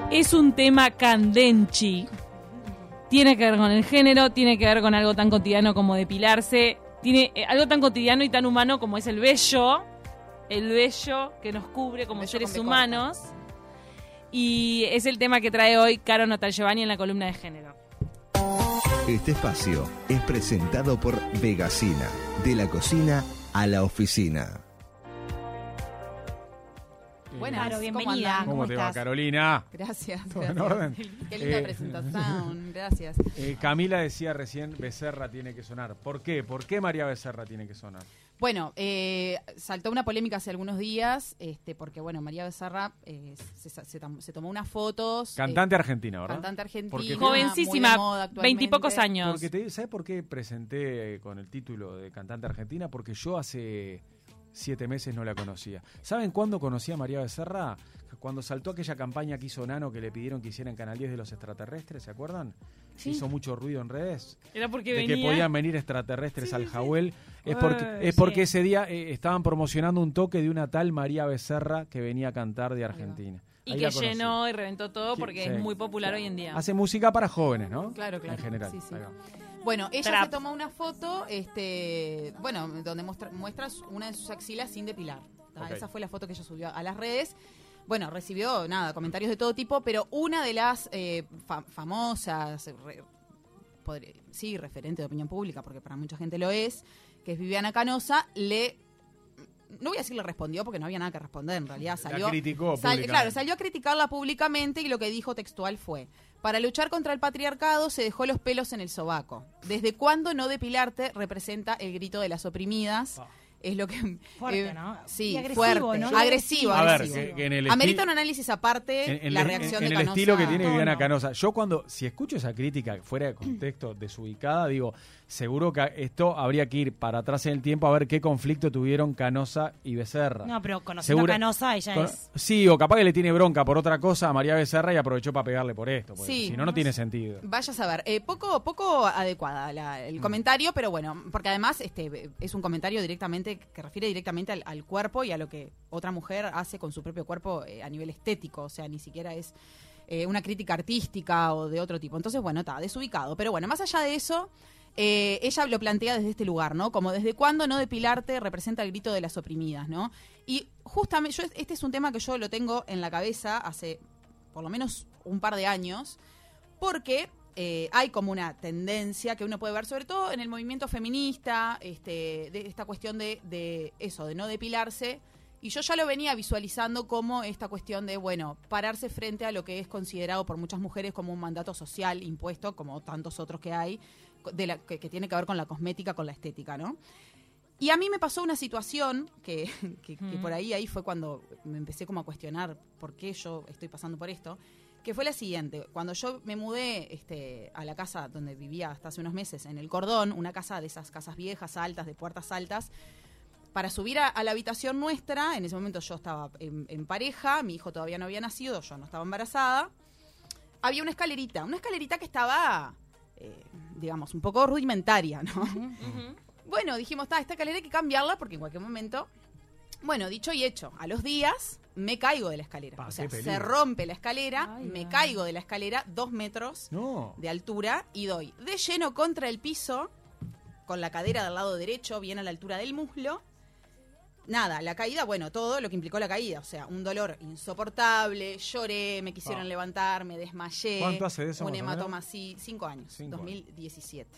Es un tema candenchi. Tiene que ver con el género, tiene que ver con algo tan cotidiano como depilarse. Tiene algo tan cotidiano y tan humano como es el vello que nos cubre como seres humanos. Y es el tema que trae hoy Caro Notagiovanni en la columna de género. Este espacio es presentado por Vegasina, de la cocina a la oficina. Buenas, Claro, bienvenida. ¿Cómo te va, va, Carolina? Gracias. ¿Todo en orden? Qué linda presentación, gracias. Camila decía recién, Becerra tiene que sonar. ¿Por qué? ¿Por qué María Becerra tiene que sonar? Bueno, saltó una polémica hace algunos días, porque bueno, María Becerra se tomó unas fotos. Cantante argentina, ¿verdad? Cantante argentina. Porque jovencísima, 20 y pocos años. ¿Sabes por qué presenté con el título de cantante argentina? Porque yo hace 7 meses no la conocía. ¿Saben cuándo conocí a María Becerra? Cuando saltó aquella campaña que hizo Nano que le pidieron que hiciera en Canal 10 de los extraterrestres, ¿se acuerdan? Sí. Hizo mucho ruido en redes. Era porque de venía. que podían venir extraterrestres al Jahuel. Sí. Es porque ese día estaban promocionando un toque de una tal María Becerra que venía a cantar de Argentina. Y Ahí que la conocí. llenó y reventó todo porque Sí. es muy popular hoy en día. Hace música para jóvenes, ¿no? Claro. En general. Sí. Ahí va. Bueno, ella Trap. se tomó una foto, donde muestra una de sus axilas sin depilar. Ok. Esa fue la foto que ella subió a las redes. Bueno, recibió, comentarios de todo tipo, pero una de las famosas, referente de opinión pública, porque para mucha gente lo es, que es Viviana Canosa, no voy a decir le respondió porque no había nada que responder, en realidad salió. La criticó públicamente. Salió a criticarla públicamente y lo que dijo textual fue: para luchar contra el patriarcado se dejó los pelos en el sobaco. ¿Desde cuándo no depilarte representa el grito de las oprimidas? Es lo que... Fuerte, ¿no? Sí, Y agresivo, fuerte. ¿no? Agresivo. A ver, agresivo. que en el Amerita un análisis aparte la reacción en de el Canosa. estilo que tiene Viviana No. Canosa. Yo si escucho esa crítica fuera de contexto, desubicada, digo, seguro que esto habría que ir para atrás en el tiempo a ver qué conflicto tuvieron Canosa y Becerra. No, pero conociendo a Canosa, ella es... Sí, o capaz que le tiene bronca por otra cosa a María Becerra y aprovechó para pegarle por esto. Sí. Si no, no tiene sentido. Vaya a saber, poco adecuada el comentario, pero bueno, porque además es un comentario directamente que refiere directamente al cuerpo y a lo que otra mujer hace con su propio cuerpo a nivel estético, o sea, ni siquiera es una crítica artística o de otro tipo. Entonces, bueno, está desubicado. Pero bueno, más allá de eso, ella lo plantea desde este lugar, ¿no? Como desde cuándo no depilarte representa el grito de las oprimidas, ¿no? Y justamente, este es un tema que yo lo tengo en la cabeza hace por lo menos un par de años, porque hay como una tendencia que uno puede ver, sobre todo en el movimiento feminista, de esta cuestión de eso, de no depilarse. Y yo ya lo venía visualizando como esta cuestión de, pararse frente a lo que es considerado por muchas mujeres como un mandato social impuesto, como tantos otros que hay, que tiene que ver con la cosmética, con la estética, ¿no? Y a mí me pasó una situación que por ahí fue cuando me empecé como a cuestionar por qué yo estoy pasando por esto, que fue la siguiente. Cuando yo me mudé a la casa donde vivía hasta hace unos meses, en El Cordón, una casa de esas casas viejas, altas, de puertas altas, para subir a la habitación nuestra, en ese momento yo estaba en pareja, mi hijo todavía no había nacido, yo no estaba embarazada, había una escalerita que estaba, digamos, un poco rudimentaria, ¿no? Ujú. Bueno, dijimos, esta escalera hay que cambiarla porque en cualquier momento... Bueno, dicho y hecho, a los días me caigo de la escalera. O sea, qué peligro. se rompe la escalera, me caigo de la escalera 2 metros No. de altura y doy de lleno contra el piso, con la cadera del lado derecho, bien a la altura del muslo. Nada, la caída, todo lo que implicó la caída. O sea, un dolor insoportable, lloré, me quisieron levantar, me desmayé. ¿Cuánto hace de eso, Un más o menos? hematoma así, 5 años, 5 años. 2017.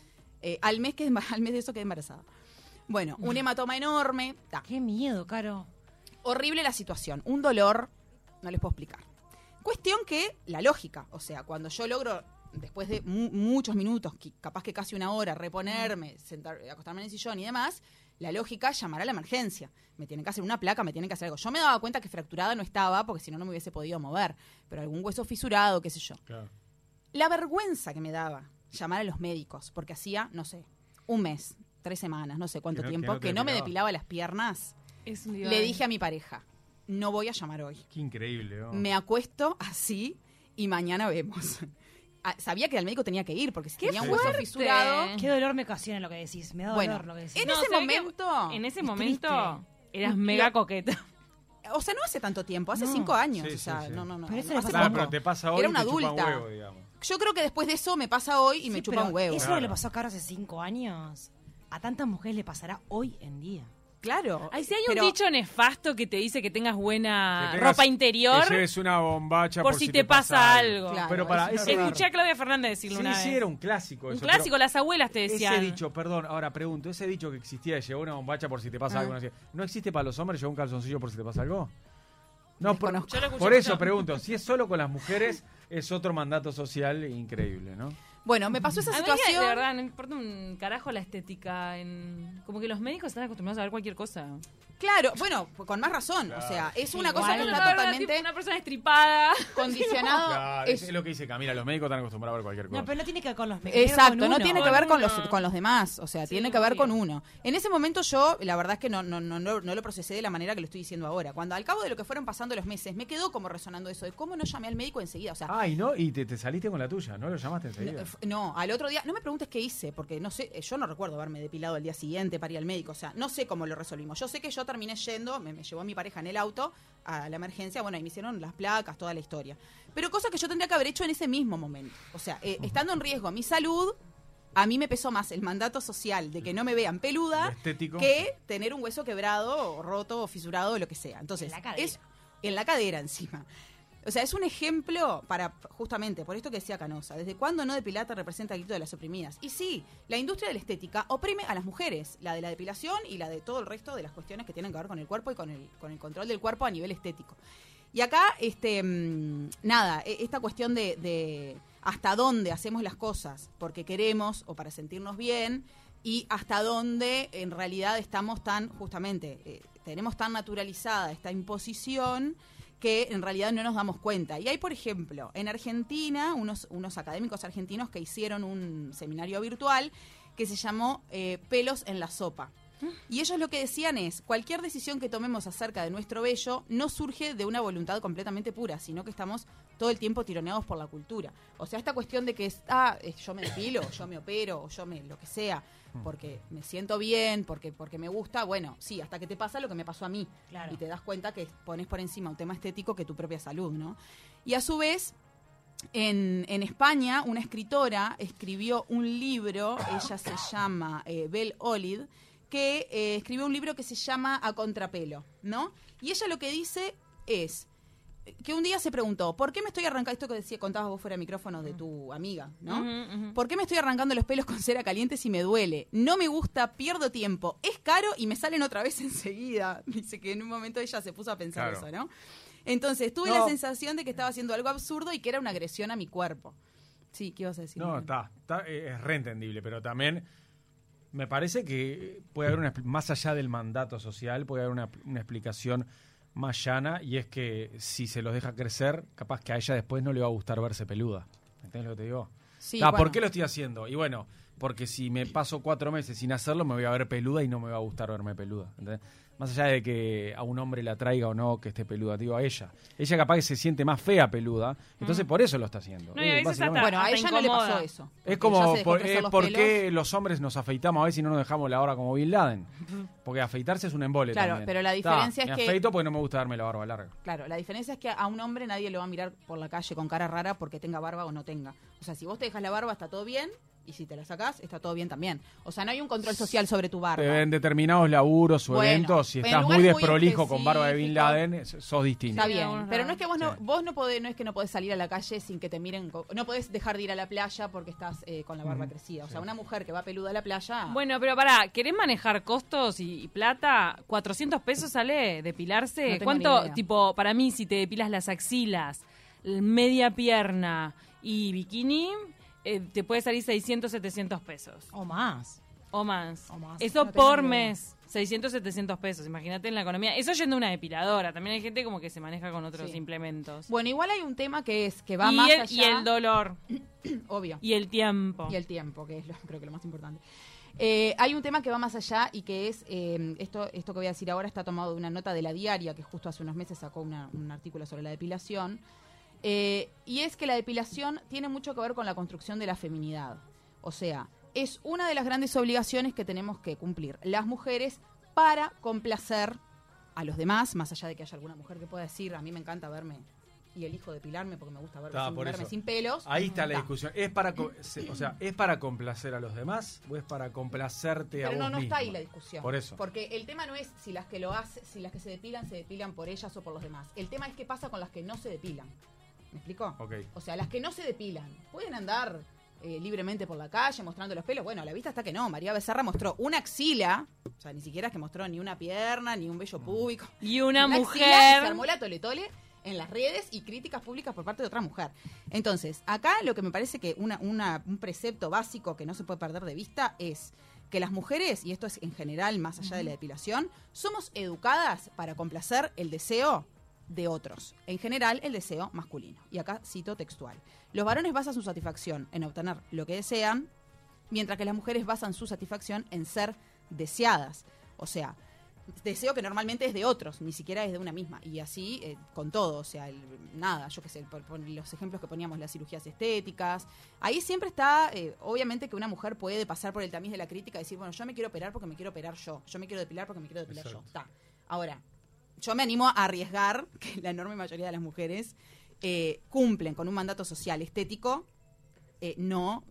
Al mes de eso quedé embarazada. Bueno, un hematoma enorme. Qué miedo, Caro. Horrible la situación. Un dolor, no les puedo explicar. Cuestión que, la lógica, o sea, cuando yo logro, después de muchos minutos, capaz que casi una hora, reponerme, acostarme en el sillón y demás, la lógica, llamar a la emergencia. Me tienen que hacer una placa, me tienen que hacer algo. Yo me daba cuenta que fracturada no estaba, porque si no, no me hubiese podido mover. Pero algún hueso fisurado, qué sé yo. Claro. La vergüenza que me daba llamar a los médicos, porque hacía, no sé, un mes, 3 semanas, no sé cuánto tiempo, que no me depilaba las piernas. Es un Le diván. dije a mi pareja, no voy a llamar hoy. Qué increíble, ¿no? Me acuesto así y mañana vemos. Sabía que al médico tenía que ir porque si tenía un hueso fuerte! fisurado... Qué dolor me ocasiona lo que decís. Me da Bueno, dolor lo que decís. en ese ¿sabés qué? momento... En ese es momento triste. eras mega coqueta. o sea, no hace tanto tiempo, hace 5 años. Sí, o sea, sí. no. Pero eso no le hace pasa Claro, poco. pero te pasa hoy Era y una te chupa un adulta. huevo, digamos. Yo creo que después de eso me pasa hoy y me chupa pero un huevo. Eso Claro. le pasó a Caro hace 5 años. A tantas mujeres le pasará hoy en día. Claro. Ay, si hay pero- un dicho nefasto que te dice que tengas buena Que tengas- ropa interior Que lleves una bombacha por si te pasa algo. Claro, Pero para eso es ese raro. Escuché a Claudia Fernández decirlo una vez. Sí, era un clásico. Un eso, clásico, pero las abuelas te decían. Ese dicho, perdón, ahora pregunto, ese dicho que existía de llevar una bombacha por si te pasa algo, ¿no existe para los hombres llevar un calzoncillo por si te pasa algo? No, Desconozco. Yo lo escuché por eso mucho. pregunto, si es solo con las mujeres, es otro mandato social increíble, ¿no? Bueno, me pasó esa A mí, situación. de verdad, no importa un carajo la estética. Como que los médicos están acostumbrados a ver cualquier cosa. Claro, bueno, con más razón. O sea, es una cosa que Igual, está totalmente una persona estripada. condicionado. Claro, es- es lo que dice Camila, los médicos están acostumbrados a ver cualquier cosa. No, pero no tiene que ver con los medios. Exacto, no tiene que ver con Con uno. con los demás, o sea, Sí, tiene que ver obvio. con uno. En ese momento yo, la verdad es que no lo procesé de la manera que lo estoy diciendo ahora. Cuando al cabo de lo que fueron pasando los meses, me quedó como resonando eso de cómo no llamé al médico enseguida. O sea, Ay, ¿no? Y te saliste con la tuya, ¿no? Lo llamaste enseguida. no, al otro día, no me preguntes qué hice, porque no sé, yo no recuerdo haberme depilado el día siguiente para ir al médico, o sea, no sé cómo lo resolvimos. Yo sé que yo terminé yendo, me llevó mi pareja en el auto a la emergencia, bueno, y me hicieron las placas, toda la historia. Pero cosa que yo tendría que haber hecho en ese mismo momento. O sea, estando en riesgo mi salud, a mí me pesó más el mandato social de que no me vean peluda Lo estético. que tener un hueso quebrado, o roto, o fisurado, o lo que sea. Entonces, En la cadera. es en la cadera encima. O sea, es un ejemplo para, justamente, por esto que decía Canosa, ¿desde cuándo no depilarte representa el grito de las oprimidas? Y sí, la industria de la estética oprime a las mujeres, la de la depilación y la de todo el resto de las cuestiones que tienen que ver con el cuerpo y con el control del cuerpo a nivel estético. Y acá, esta cuestión de hasta dónde hacemos las cosas porque queremos o para sentirnos bien y hasta dónde en realidad estamos tan, justamente, tenemos tan naturalizada esta imposición que en realidad no nos damos cuenta. Y hay, por ejemplo, en Argentina, unos académicos argentinos que hicieron un seminario virtual que se llamó Pelos en la sopa. Y ellos lo que decían es, cualquier decisión que tomemos acerca de nuestro vello no surge de una voluntad completamente pura, sino que estamos todo el tiempo tironeados por la cultura. O sea, esta cuestión de que yo me depilo, yo me opero, o yo me lo que sea, porque me siento bien, porque me gusta, bueno, sí, hasta que te pasa lo que me pasó a mí. Claro. Y te das cuenta que pones por encima un tema estético que tu propia salud, ¿no? Y a su vez, en España, una escritora escribió un libro, ella se llama Bel Olid, que escribió un libro que se llama A Contrapelo, ¿no? Y ella lo que dice es que un día se preguntó, ¿por qué me estoy arrancando, esto que contabas vos fuera de micrófono de tu amiga, ¿no? Ujú, ujú. ¿Por qué me estoy arrancando los pelos con cera caliente si me duele? No me gusta, pierdo tiempo, es caro y me salen otra vez enseguida. Dice que en un momento ella se puso a pensar Claro. eso, ¿no? Entonces tuve No. la sensación de que estaba haciendo algo absurdo y que era una agresión a mi cuerpo. Sí, ¿qué ibas a decir? No, Miguel? es reentendible, pero también me parece que puede haber más allá del mandato social, puede haber una explicación más llana, y es que si se los deja crecer, capaz que a ella después no le va a gustar verse peluda. ¿Entendés lo que te digo? Sí, ¿Por bueno. qué lo estoy haciendo? Y bueno, porque si me paso 4 meses sin hacerlo, me voy a ver peluda y no me va a gustar verme peluda. ¿Entendés? Más allá de que a un hombre la traiga o no que esté peluda, digo, a ella. Ella capaz que se siente más fea peluda, entonces por eso lo está haciendo. No, y a veces básicamente. hasta- Bueno, a ella no le incomoda. pasó eso. Es Porque ella como se dejó crecer los por pelos. qué los hombres nos afeitamos a veces y no nos dejamos la barba como Bin Laden. Porque afeitarse es un embole Claro, también. pero la diferencia es me que- afeito porque no me gusta darme la barba larga. Claro, la diferencia es que a un hombre nadie lo va a mirar por la calle con cara rara porque tenga barba o no tenga. O sea, si vos te dejas la barba está todo bien y si te la sacás está todo bien también. O sea, no hay un control social sobre tu barba. En determinados laburos o Bueno, eventos, si en estás muy lugares muy desprolijo con barba de Bin específicos. Laden, sos distinto. Está Sí, bien, algunos pero no lados. es que vos no podés, no es que no podés salir a la calle sin que te miren, no podés dejar de ir a la playa porque estás con la barba crecida. O sea, una mujer que va peluda a la playa. Bueno, pero pará, ¿querés manejar costos y plata? ¿400 pesos sale depilarse? No tengo ¿Cuánto, ni idea. tipo, para mí, si te depilas las axilas, media pierna y bikini, te puede salir 600, 700 pesos O más. o más? O más. Eso No tengo por ni idea. mes. 600, 700 pesos, imagínate en la economía. Eso yendo a una depiladora. También hay gente como que se maneja con otros Sí. implementos. Bueno, igual hay un tema que es que va y, más el, allá. y el dolor. Obvio. Y el tiempo. Y el tiempo, que es creo que lo más importante. Hay un tema que va más allá y que es, esto que voy a decir ahora está tomado de una nota de La Diaria, que justo hace unos meses sacó un artículo sobre la depilación, y es que la depilación tiene mucho que ver con la construcción de la feminidad. O sea, es una de las grandes obligaciones que tenemos que cumplir las mujeres para complacer a los demás, más allá de que haya alguna mujer que pueda decir, a mí me encanta verme y elijo depilarme porque me gusta verme sin pelos. Ahí está la discusión. ¿Es para complacer a los demás o es para complacerte a vos mismo? Pero no está ahí la discusión. Por eso. Porque el tema no es si las que se depilan por ellas o por los demás. El tema es qué pasa con las que no se depilan. ¿Me explico? Okay. O sea, las que no se depilan pueden andar libremente por la calle mostrando los pelos. Bueno, a la vista está que no. María Becerra mostró una axila, o sea, ni siquiera es que mostró ni una pierna, ni un vello púbico. Y una mujer. Axila, y se armó la tole-tole en las redes y críticas públicas por parte de otra mujer. Entonces, acá lo que me parece que un precepto básico que no se puede perder de vista es que las mujeres, y esto es en general más allá de la depilación, somos educadas para complacer el deseo de otros, en general el deseo masculino. Y acá cito textual. Los varones basan su satisfacción en obtener lo que desean, mientras que las mujeres basan su satisfacción en ser deseadas. O sea, deseo que normalmente es de otros, ni siquiera es de una misma. Y así con todo, o sea, yo qué sé, por los ejemplos que poníamos, las cirugías estéticas. Ahí siempre está, obviamente que una mujer puede pasar por el tamiz de la crítica y decir, bueno, yo me quiero operar porque me quiero operar yo me quiero depilar porque me quiero depilar yo. Está. Ahora, yo me animo a arriesgar que la enorme mayoría de las mujeres cumplen con un mandato social estético, no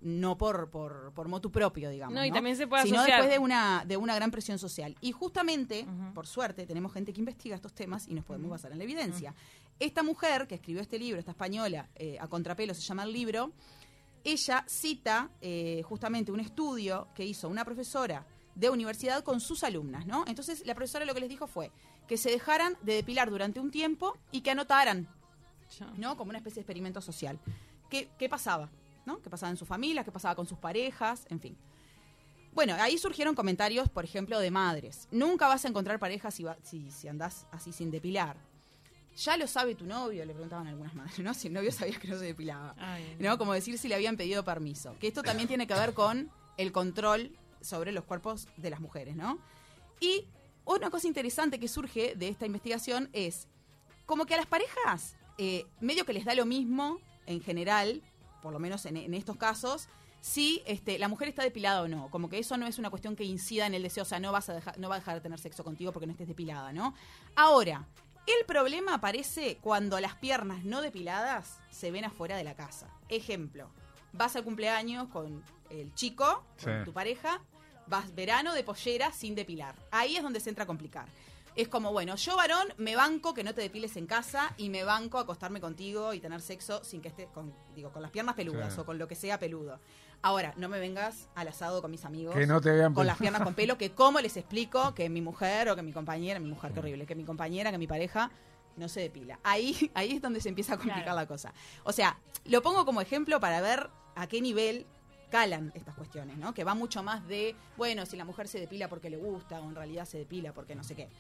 por motu propio, digamos. No, y también se puede sino asociar. después de una gran presión social. Y justamente, por suerte, tenemos gente que investiga estos temas y nos podemos basar en la evidencia. Esta mujer que escribió este libro, esta española, a contrapelo se llama el libro, ella cita justamente un estudio que hizo una profesora de universidad con sus alumnas, ¿no? Entonces la profesora lo que les dijo fue que se dejaran de depilar durante un tiempo y que anotaran, ¿no? Como una especie de experimento social. ¿Qué pasaba? ¿No? ¿Qué pasaba en su familia? ¿Qué pasaba con sus parejas? En fin. Bueno, ahí surgieron comentarios, por ejemplo, de madres. Nunca vas a encontrar parejas si andás así sin depilar. Ya lo sabe tu novio, le preguntaban algunas madres, ¿no? Si el novio sabía que no se depilaba. Ay, ¿no? Como decir si le habían pedido permiso. Que esto también tiene que ver con el control sobre los cuerpos de las mujeres, ¿no? Y una cosa interesante que surge de esta investigación es como que a las parejas medio que les da lo mismo en general, por lo menos en estos casos, si la mujer está depilada o no. Como que eso no es una cuestión que incida en el deseo, o sea, no va a dejar de tener sexo contigo porque no estés depilada, ¿no? Ahora, el problema aparece cuando las piernas no depiladas se ven afuera de la casa. Ejemplo, vas al cumpleaños con el chico, con tu pareja, vas verano de pollera sin depilar. Ahí es donde se entra a complicar. Es como, bueno, yo varón me banco que no te depiles en casa y me banco a acostarme contigo y tener sexo sin que estés con las piernas peludas o con lo que sea peludo. Ahora, no me vengas al asado con mis amigos que no te vean con las piernas con pelo, que cómo les explico que mi mujer o que mi compañera, qué horrible, que mi compañera, que mi pareja no se depila. Ahí es donde se empieza a complicar la cosa. O sea, lo pongo como ejemplo para ver a qué nivel calan estas cuestiones, ¿no? Que va mucho más de, bueno, si la mujer se depila porque le gusta o en realidad se depila porque no sé qué.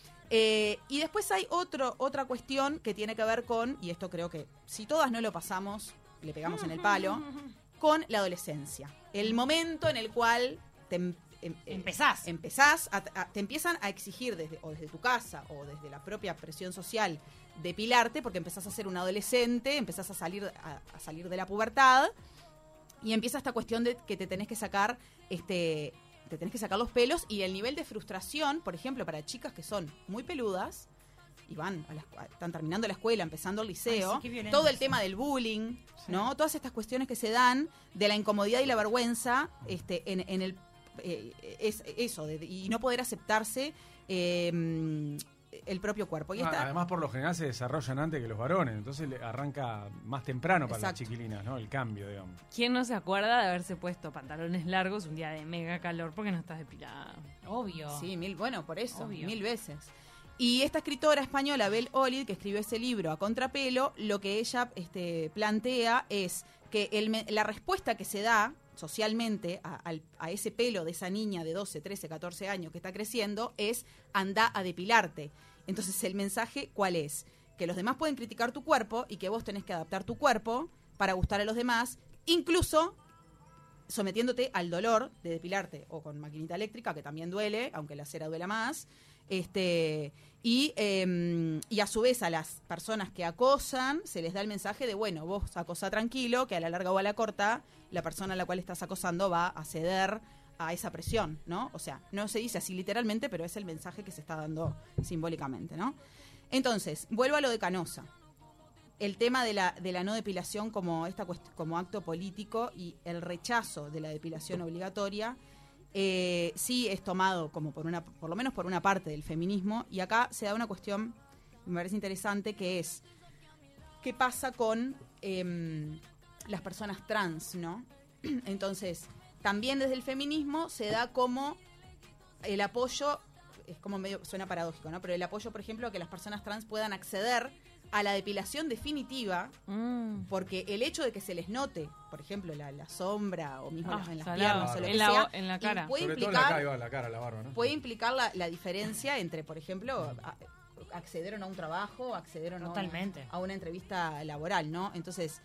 Y después hay otra cuestión que tiene que ver con, y esto creo que si todas no lo pasamos, le pegamos en el palo, con la adolescencia. El momento en el cual te empiezan a exigir desde tu casa o desde la propia presión social depilarte porque empezás a ser un adolescente, empezás a salir de la pubertad y empieza esta cuestión de que te tenés que sacar los pelos y el nivel de frustración, por ejemplo, para chicas que son muy peludas y están terminando la escuela, empezando el liceo, todo el tema del bullying, ¿no? Todas estas cuestiones que se dan de la incomodidad y la vergüenza en el y no poder aceptarse el propio cuerpo. Y además, por lo general se desarrollan antes que los varones, entonces arranca más temprano para las chiquilinas, ¿no? El cambio, digamos. ¿Quién no se acuerda de haberse puesto pantalones largos un día de mega calor porque no estás depilada? Obvio. Sí, por eso, obvio. 1000 veces. Y esta escritora española, Bel Olid, que escribió ese libro a contrapelo, lo que ella plantea es que la respuesta que se da socialmente a ese pelo de esa niña de 12, 13, 14 años que está creciendo es anda a depilarte. Entonces el mensaje, ¿cuál es? Que los demás pueden criticar tu cuerpo y que vos tenés que adaptar tu cuerpo para gustar a los demás, incluso sometiéndote al dolor de depilarte o con maquinita eléctrica, que también duele, aunque la cera duela más. Y a su vez a las personas que acosan se les da el mensaje de, bueno, vos acosá tranquilo, que a la larga o a la corta la persona a la cual estás acosando va a ceder a esa presión, ¿no? O sea, no se dice así literalmente, pero es el mensaje que se está dando simbólicamente, ¿no? Entonces, vuelvo a lo de Canosa. El tema de la no depilación como acto político y el rechazo de la depilación obligatoria sí es tomado como por lo menos por una parte del feminismo, y acá se da una cuestión que me parece interesante, que es qué pasa con las personas trans, ¿no? Entonces, también desde el feminismo se da como el apoyo, es como medio, suena paradójico, ¿no? Pero el apoyo, por ejemplo, a que las personas trans puedan acceder a la depilación definitiva, porque el hecho de que se les note, por ejemplo, la sombra o mismo en las piernas o lo que sea, en la cara. Sobre todo en la cara, la barba, ¿no? Puede implicar la diferencia entre, por ejemplo, acceder o no a un trabajo, acceder o no a una entrevista laboral, ¿no? Entonces,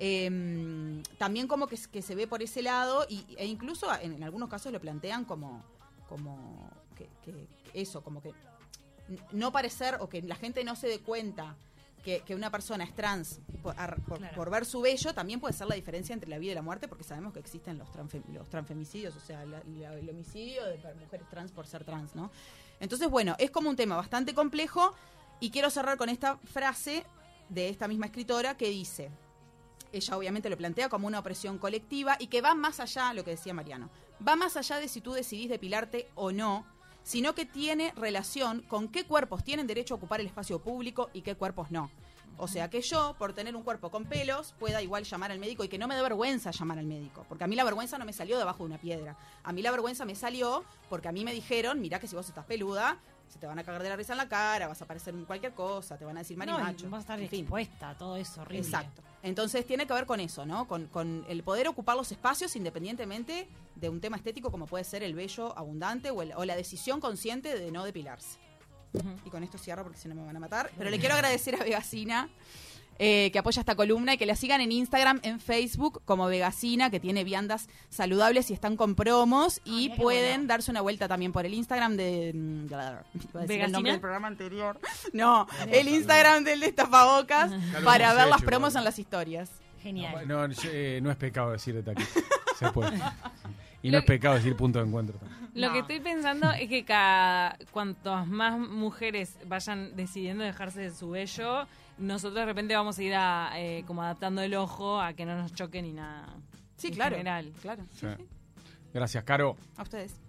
también como que se ve por ese lado e incluso en algunos casos lo plantean como que eso, como que no parecer o que la gente no se dé cuenta que una persona es trans por ver su vello, también puede ser la diferencia entre la vida y la muerte, porque sabemos que existen los transfemicidios, o sea, el homicidio de mujeres trans por ser trans, ¿no? Entonces, bueno, es como un tema bastante complejo, y quiero cerrar con esta frase de esta misma escritora que dice, ella obviamente lo plantea como una opresión colectiva y que va más allá, lo que decía Mariano, va más allá de si tú decidís depilarte o no, sino que tiene relación con qué cuerpos tienen derecho a ocupar el espacio público y qué cuerpos no. O sea, que yo, por tener un cuerpo con pelos, pueda igual llamar al médico y que no me dé vergüenza llamar al médico. Porque a mí la vergüenza no me salió debajo de una piedra. A mí la vergüenza me salió porque a mí me dijeron, mirá que si vos estás peluda, se te van a cagar de la risa en la cara, vas a parecer cualquier cosa, te van a decir marimacho. Vas a estar expuesta a todo eso horrible. Exacto. Entonces tiene que ver con eso, ¿no? Con el poder ocupar los espacios independientemente de un tema estético como puede ser el vello abundante o la decisión consciente de no depilarse. Y con esto cierro porque si no me van a matar. Pero le quiero agradecer a Vegasina que apoya esta columna y que la sigan en Instagram, en Facebook como Vegasina, que tiene viandas saludables y están con promos. Y pueden darse una vuelta también por el Instagram de... iba a decir el nombre del programa anterior. No, el Instagram del Destapabocas para ver las promos en las historias. Genial. No es pecado decir de aquí. Se puede. Y no es pecado decir punto de encuentro. Lo que estoy pensando es que cuantas más mujeres vayan decidiendo dejarse de su vello, nosotros de repente vamos a ir como adaptando el ojo a que no nos choque ni nada. Sí, en claro. general. Claro. Sí. Gracias, Caro. A ustedes.